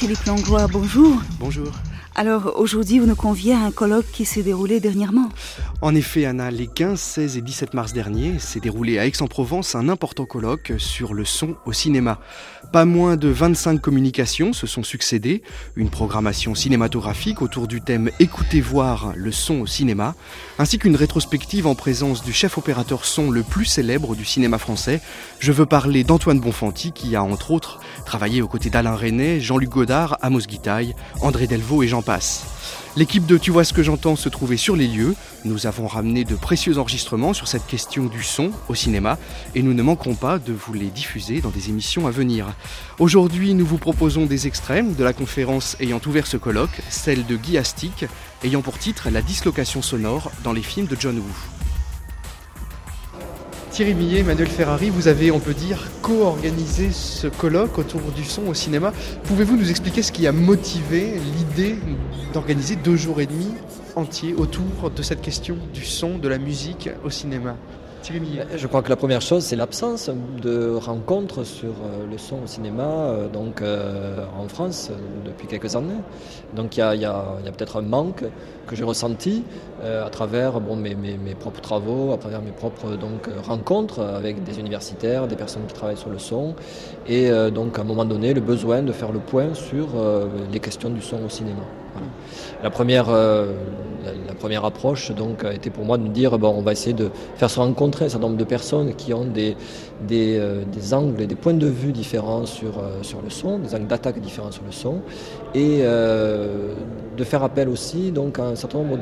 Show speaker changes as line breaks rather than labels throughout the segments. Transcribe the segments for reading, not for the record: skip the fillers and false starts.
Philippe Langlois, bonjour.
Bonjour.
Alors aujourd'hui, vous nous conviez à un colloque qui s'est déroulé dernièrement.
En effet, Anna, les 15, 16 et 17 mars dernier s'est déroulé à Aix-en-Provence un important colloque sur le son au cinéma. Pas moins de 25 communications se sont succédées, une programmation cinématographique autour du thème « Écoutez voir le son au cinéma », ainsi qu'une rétrospective en présence du chef opérateur son le plus célèbre du cinéma français. Je veux parler d'Antoine Bonfanti qui a entre autres travaillé aux côtés d'Alain Resnais, Jean-Luc Godard, Amos Guitaille, André Delvaux et j'en passe. L'équipe de Tu vois ce que j'entends se trouvait sur les lieux. Nous avons ramené de précieux enregistrements sur cette question du son au cinéma et nous ne manquerons pas de vous les diffuser dans des émissions à venir. Aujourd'hui, nous vous proposons des extraits de la conférence ayant ouvert ce colloque, celle de Guy Astic, ayant pour titre « La dislocation sonore dans les films de John Woo ». Thierry Millet, Emmanuel Ferrari, vous avez, on peut dire, co-organisé ce colloque autour du son au cinéma. Pouvez-vous nous expliquer ce qui a motivé l'idée d'organiser 2 jours et demi entiers autour de cette question du son, de la musique au cinéma ? Thierry Millet.
Je crois que la première chose, c'est l'absence de rencontres sur le son au cinéma en France depuis quelques années. Donc il y a peut-être un manque que j'ai ressenti à travers mes propres travaux, à travers mes propres rencontres avec des universitaires, des personnes qui travaillent sur le son, et donc à un moment donné le besoin de faire le point sur les questions du son au cinéma. Voilà. La première approche donc a été pour moi de me dire on va essayer de faire se rencontrer un certain nombre de personnes qui ont des angles et des points de vue différents sur le son, des angles d'attaque différents sur le son, et de faire appel aussi donc à un certain nombre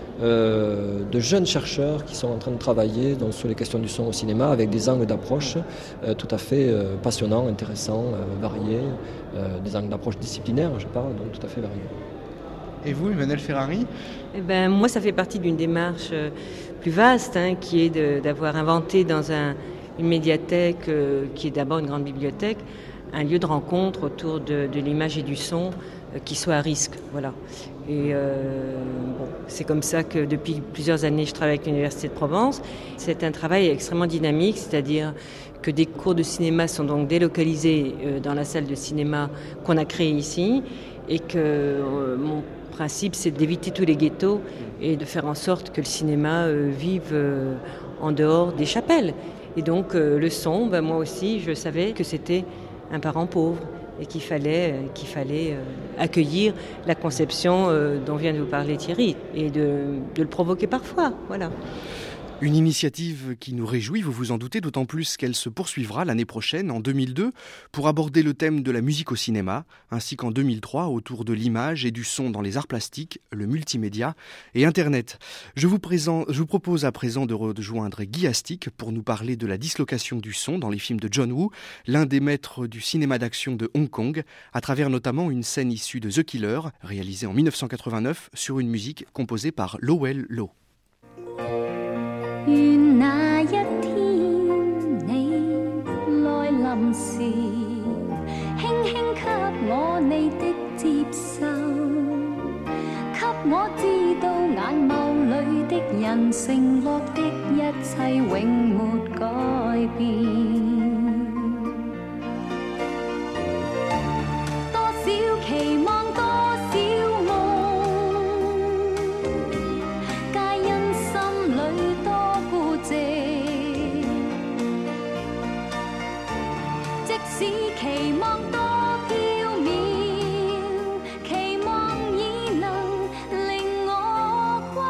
de jeunes chercheurs qui sont en train de travailler donc, sur les questions du son au cinéma avec des angles d'approche tout à fait passionnants, intéressants, variés, des angles d'approche disciplinaires, je parle, donc tout à fait variés.
Et vous, Emmanuel Ferrari ?
Moi, ça fait partie d'une démarche plus vaste, qui est d'avoir inventé dans une médiathèque, qui est d'abord une grande bibliothèque, un lieu de rencontre autour de l'image et du son qui soit à risque. Voilà. Et c'est comme ça que depuis plusieurs années, je travaille avec l'Université de Provence. C'est un travail extrêmement dynamique, c'est-à-dire que des cours de cinéma sont donc délocalisés dans la salle de cinéma qu'on a créée ici, et que mon principe, c'est d'éviter tous les ghettos et de faire en sorte que le cinéma vive en dehors des chapelles. Et donc le son, moi aussi, je savais que c'était un parent pauvre et qu'il fallait accueillir la conception dont vient de vous parler Thierry et de le provoquer parfois. Voilà.
Une initiative qui nous réjouit, vous vous en doutez, d'autant plus qu'elle se poursuivra l'année prochaine, en 2002, pour aborder le thème de la musique au cinéma, ainsi qu'en 2003, autour de l'image et du son dans les arts plastiques, le multimédia et Internet. Je vous propose à présent de rejoindre Guy Astic pour nous parler de la dislocation du son dans les films de John Woo, l'un des maîtres du cinéma d'action de Hong Kong, à travers notamment une scène issue de The Killer, réalisée en 1989 sur une musique composée par Lowell Low.
願那一天你來臨時，輕輕給我你的接受，給我知道眼眸裏的人承諾的一切永沒改變。多少期望，多少夢，皆因心裏多孤寂。即使期望多飄渺，期望已能令我跨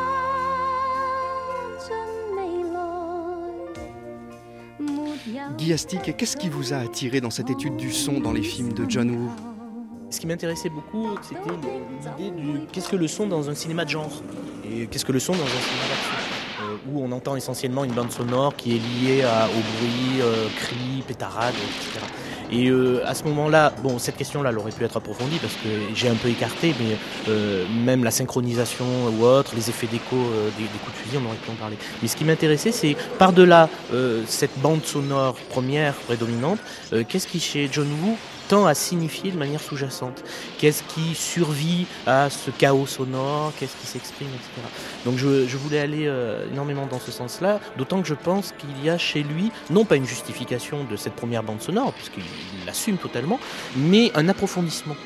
進未來。沒有。
Guy Astic, qu'est-ce qui vous a attiré dans cette étude du son dans les films de John Woo ?
Ce qui m'intéressait beaucoup, c'était l'idée du qu'est-ce que le son dans un cinéma de genre et qu'est-ce que le son dans un cinéma d'action où on entend essentiellement une bande sonore qui est liée au bruit, cris, pétarades, etc. Et à ce moment-là, cette question-là, elle aurait pu être approfondie parce que j'ai un peu écarté, mais même la synchronisation ou autre, les effets d'écho des coups de fusil, on aurait pu en parler. Mais ce qui m'intéressait, c'est par-delà cette bande sonore première, prédominante, qu'est-ce qui chez John Woo tend à signifier de manière sous-jacente. Qu'est-ce qui survit à ce chaos sonore, qu'est-ce qui s'exprime, etc. Donc je voulais aller énormément dans ce sens-là, d'autant que je pense qu'il y a chez lui, non pas une justification de cette première bande sonore, puisqu'il l'assume totalement, mais un approfondissement.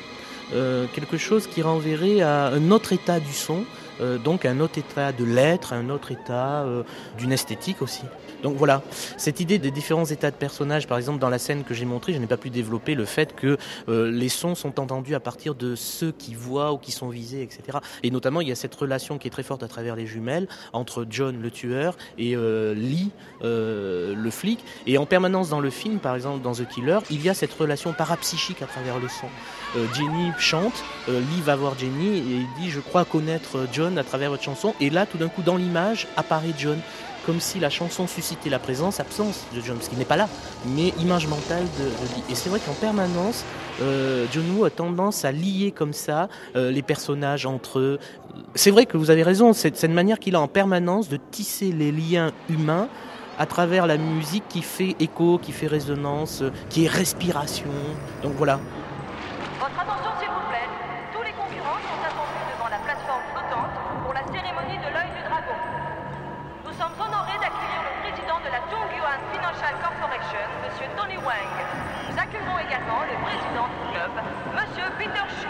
quelque chose qui renverrait à un autre état du son, donc un autre état de l'être, un autre état d'une esthétique aussi. Donc voilà, cette idée des différents états de personnages, par exemple dans la scène que j'ai montrée, je n'ai pas pu développer le fait que les sons sont entendus à partir de ceux qui voient ou qui sont visés, etc. Et notamment, il y a cette relation qui est très forte à travers les jumelles entre John, le tueur, et Lee, le flic. Et en permanence dans le film, par exemple dans The Killer, il y a cette relation parapsychique à travers le son. Jenny chante, Lee va voir Jenny et il dit « Je crois connaître John à travers votre chanson ». Et là, tout d'un coup, dans l'image, apparaît John. Comme si la chanson suscitait la absence de John, parce qu'il n'est pas là, mais image mentale de Lee. Et c'est vrai qu'en permanence, John Woo a tendance à lier comme ça les personnages entre eux. C'est vrai que vous avez raison, c'est cette manière qu'il a en permanence de tisser les liens humains à travers la musique qui fait écho, qui fait résonance, qui est respiration. Donc voilà.
Votre attention s'il vous plaît. Tous les concurrents sont attendus devant la plateforme flottante pour la cérémonie de l'œil du dragon. Nous sommes honorés d'accueillir le président de la Dongyuan Financial Corporation, M. Tony Wang. Nous accueillons également le président du club, M. Peter Chu.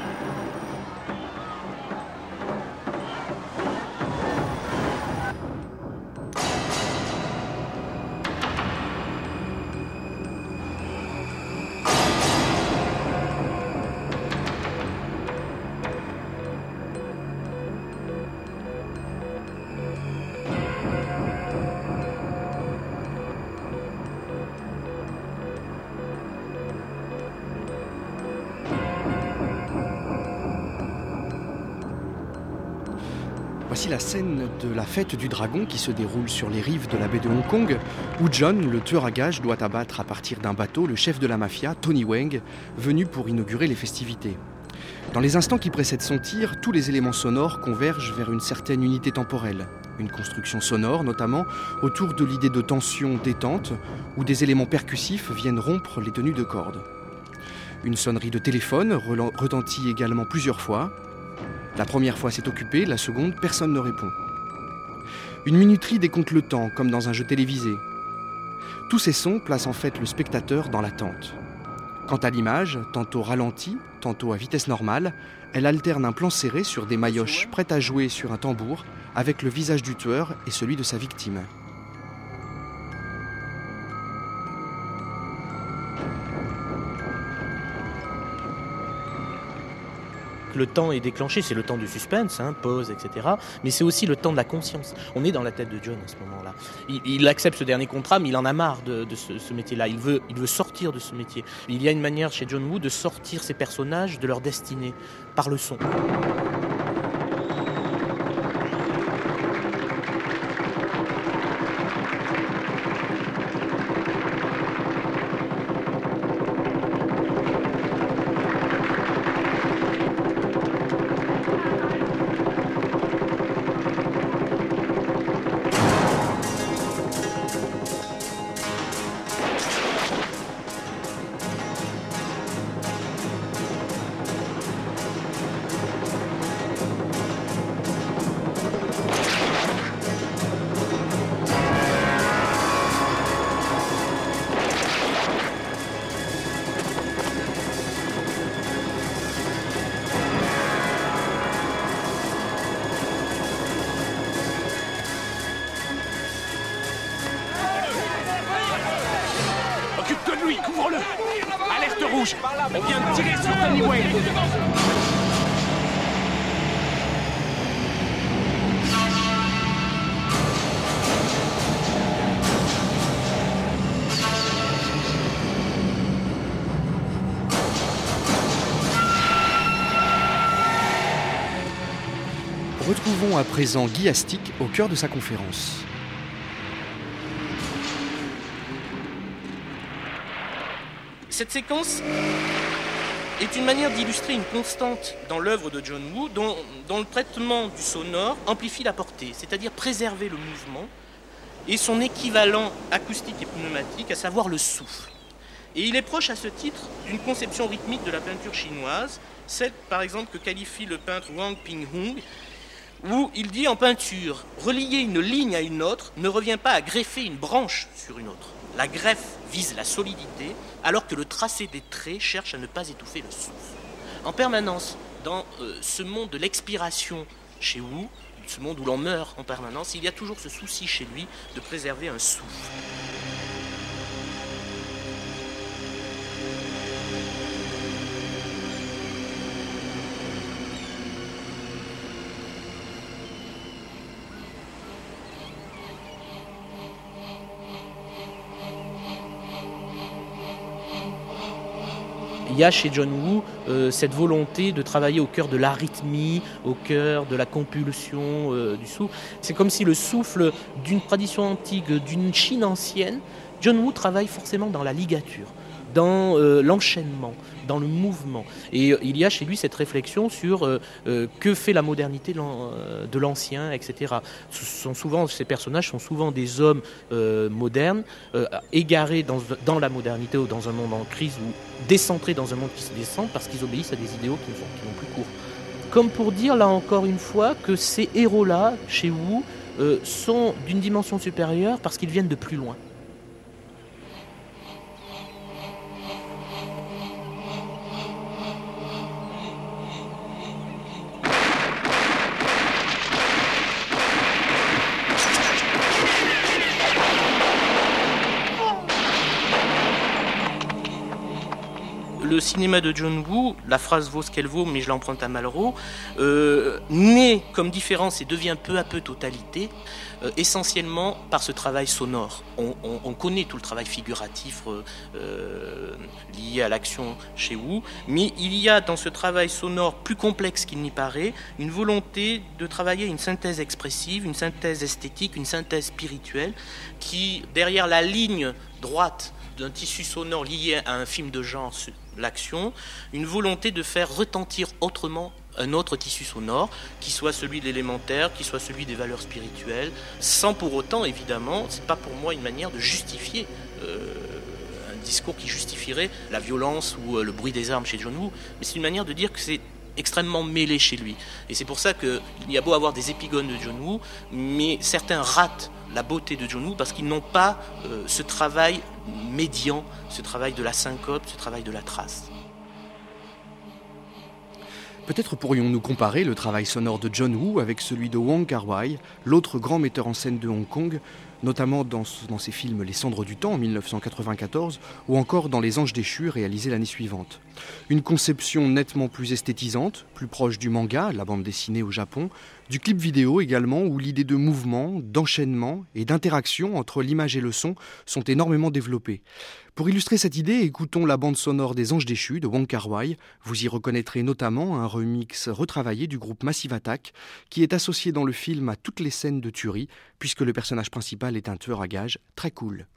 Voici la scène de la fête du dragon qui se déroule sur les rives de la baie de Hong Kong, où John, le tueur à gages, doit abattre à partir d'un bateau le chef de la mafia, Tony Wang, venu pour inaugurer les festivités. Dans les instants qui précèdent son tir, tous les éléments sonores convergent vers une certaine unité temporelle. Une construction sonore, notamment, autour de l'idée de tension détente, où des éléments percussifs viennent rompre les tenues de corde. Une sonnerie de téléphone retentit également plusieurs fois. La première fois c'est occupé, la seconde, personne ne répond. Une minuterie décompte le temps, comme dans un jeu télévisé. Tous ces sons placent en fait le spectateur dans l'attente. Quant à l'image, tantôt ralentie, tantôt à vitesse normale, elle alterne un plan serré sur des maillotches prêtes à jouer sur un tambour, avec le visage du tueur et celui de sa victime.
Le temps est déclenché, c'est le temps du suspense, pause, etc. Mais c'est aussi le temps de la conscience. On est dans la tête de John à ce moment-là. Il accepte ce dernier contrat, mais il en a marre de ce métier-là. Il veut sortir de ce métier. Il y a une manière chez John Woo de sortir ses personnages de leur destinée, par le son.
Lui, couvre-le! Alerte rouge! On vient de tirer sur Tony Wang!
Retrouvons à présent Guy Astic au cœur de sa conférence.
Cette séquence est une manière d'illustrer une constante dans l'œuvre de John Woo dont le traitement du sonore amplifie la portée, c'est-à-dire préserver le mouvement et son équivalent acoustique et pneumatique, à savoir le souffle. Et il est proche à ce titre d'une conception rythmique de la peinture chinoise, celle par exemple que qualifie le peintre Wang Pinghung, où il dit en peinture, relier une ligne à une autre ne revient pas à greffer une branche sur une autre. La greffe vise la solidité, alors que le tracé des traits cherche à ne pas étouffer le souffle. en permanence dans ce monde de l'expiration chez Woo, ce monde où l'on meurt en permanence, il y a toujours ce souci chez lui de préserver un souffle. Il y a chez John Woo cette volonté de travailler au cœur de l'arythmie, au cœur de la compulsion du souffle. C'est comme si le souffle d'une tradition antique, d'une Chine ancienne, John Woo travaille forcément dans la ligature, dans l'enchaînement, dans le mouvement. Et il y a chez lui cette réflexion sur que fait la modernité de l'ancien, etc. Ces personnages sont souvent des hommes modernes, égarés dans la modernité ou dans un monde en crise, ou décentrés dans un monde qui se décentre parce qu'ils obéissent à des idéaux qui vont plus court. Comme pour dire, là encore une fois, que ces héros-là, chez Woo, sont d'une dimension supérieure parce qu'ils viennent de plus loin. Le cinéma de John Woo, la phrase vaut ce qu'elle vaut, mais je l'emprunte à Malraux, naît comme différence et devient peu à peu totalité, essentiellement par ce travail sonore. On connaît tout le travail figuratif lié à l'action chez Woo, mais il y a dans ce travail sonore plus complexe qu'il n'y paraît, une volonté de travailler une synthèse expressive, une synthèse esthétique, une synthèse spirituelle, qui, derrière la ligne droite d'un tissu sonore lié à un film de genre, l'action, une volonté de faire retentir autrement un autre tissu sonore, qui soit celui de l'élémentaire, qui soit celui des valeurs spirituelles, sans pour autant, évidemment, c'est pas pour moi une manière de justifier un discours qui justifierait la violence ou le bruit des armes chez John Woo, mais c'est une manière de dire que c'est extrêmement mêlé chez lui. Et c'est pour ça qu'il y a beau avoir des épigones de John Woo, mais certains ratent la beauté de John Woo parce qu'ils n'ont pas ce travail médian, ce travail de la syncope, ce travail de la trace.
Peut-être pourrions-nous comparer le travail sonore de John Woo avec celui de Wong Kar-wai, l'autre grand metteur en scène de Hong Kong, notamment dans ses films Les Cendres du Temps en 1994 ou encore dans Les Anges déchus réalisés l'année suivante. Une conception nettement plus esthétisante, plus proche du manga, la bande dessinée au Japon, du clip vidéo également où l'idée de mouvement, d'enchaînement et d'interaction entre l'image et le son sont énormément développées. Pour illustrer cette idée, écoutons la bande sonore des Anges déchus de Wong Kar-wai. Vous y reconnaîtrez notamment un remix retravaillé du groupe Massive Attack qui est associé dans le film à toutes les scènes de tuerie puisque le personnage principal est un tueur à gages très cool.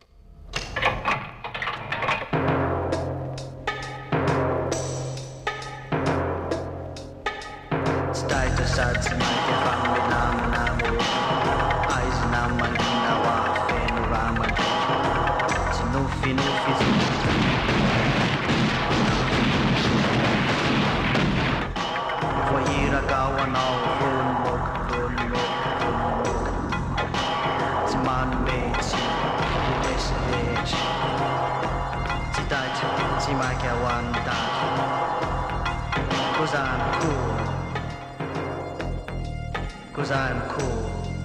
Cause I'm cool.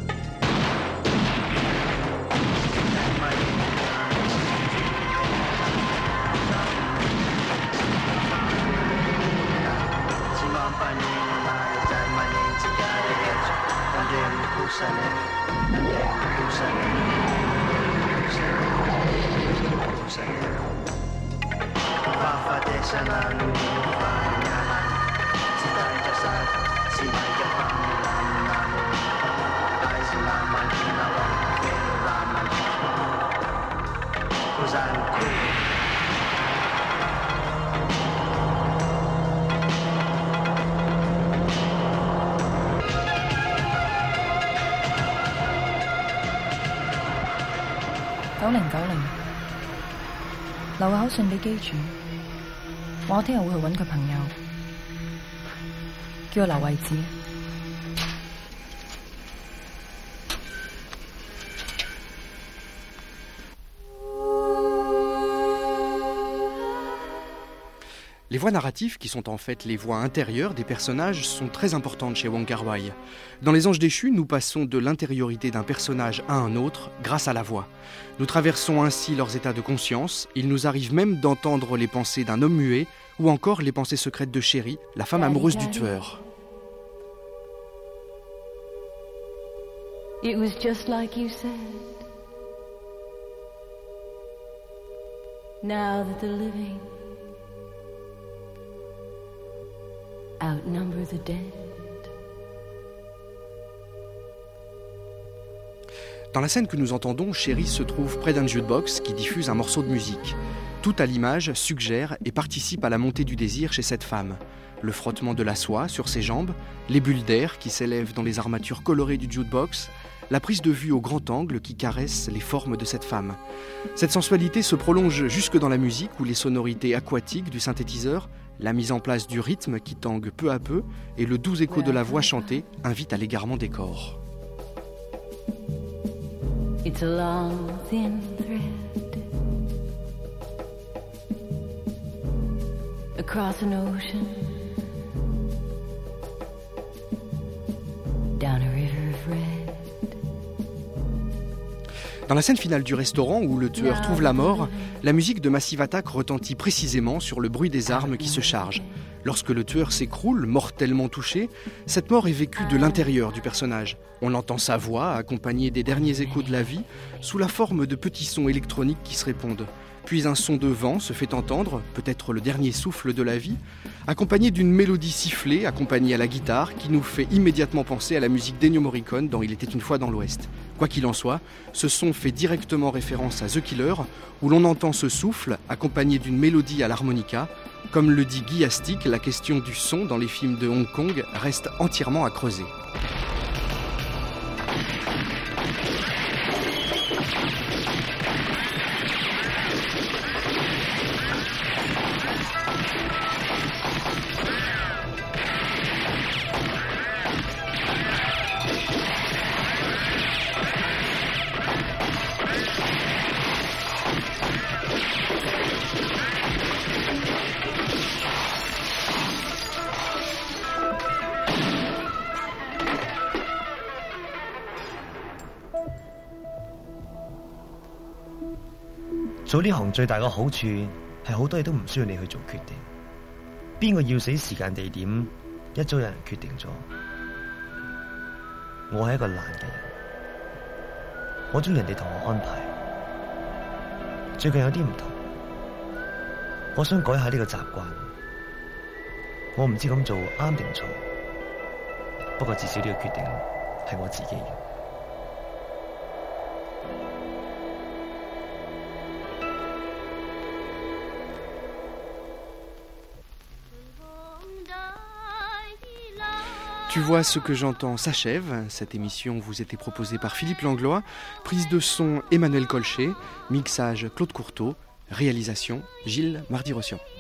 9090留個口信俾機主，話我聽日會去揾佢朋友，叫佢留位置。
Les voix narratives, qui sont en fait les voix intérieures des personnages, sont très importantes chez Wong Kar-wai. Dans Les Anges déchus, nous passons de l'intériorité d'un personnage à un autre grâce à la voix. Nous traversons ainsi leurs états de conscience. Il nous arrive même d'entendre les pensées d'un homme muet ou encore les pensées secrètes de Sherry, la femme amoureuse du tueur.
It was just like you said. Now that the living outnumber the dead.
Dans la scène que nous entendons, Sherry se trouve près d'un jukebox qui diffuse un morceau de musique. Tout à l'image suggère et participe à la montée du désir chez cette femme. Le frottement de la soie sur ses jambes, les bulles d'air qui s'élèvent dans les armatures colorées du jukebox, la prise de vue au grand angle qui caresse les formes de cette femme. Cette sensualité se prolonge jusque dans la musique où les sonorités aquatiques du synthétiseur, la mise en place du rythme qui tangue peu à peu et le doux écho de la voix chantée invitent à l'égarement des corps.
It's a long, thin thread across an ocean, down a river of red.
Dans la scène finale du restaurant où le tueur trouve la mort, la musique de Massive Attack retentit précisément sur le bruit des armes qui se chargent. Lorsque le tueur s'écroule, mortellement touché, cette mort est vécue de l'intérieur du personnage. On entend sa voix, accompagnée des derniers échos de la vie, sous la forme de petits sons électroniques qui se répondent. Puis un son de vent se fait entendre, peut-être le dernier souffle de la vie, accompagné d'une mélodie sifflée, accompagnée à la guitare, qui nous fait immédiatement penser à la musique d'Ennio Morricone dans Il était une fois dans l'Ouest. Quoi qu'il en soit, ce son fait directement référence à The Killer, où l'on entend ce souffle, accompagné d'une mélodie à l'harmonica. Comme le dit Guy Astic, la question du son dans les films de Hong Kong reste entièrement à creuser.
做呢行最大嘅好處係好多嘢都唔需要你去做決定，邊個要死時間地點一早有人決定咗。我係一個懶嘅人，我中意人哋同我安排。最近有啲唔同，我想改下呢個習慣。我唔知咁做啱定錯，不過至少呢個決定係我自己嘅。
Tu vois ce que j'entends s'achève. Cette émission vous était proposée par Philippe Langlois. Prise de son Emmanuel Colchet. Mixage Claude Courteau. Réalisation Gilles Mardy-Rossian.